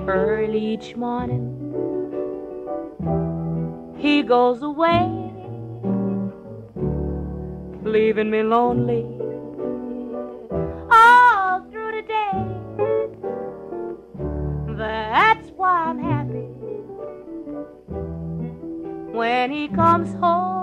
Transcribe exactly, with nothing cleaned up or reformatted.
Early each morning he goes away, leaving me lonely all through the day. That's why I'm happy when he comes home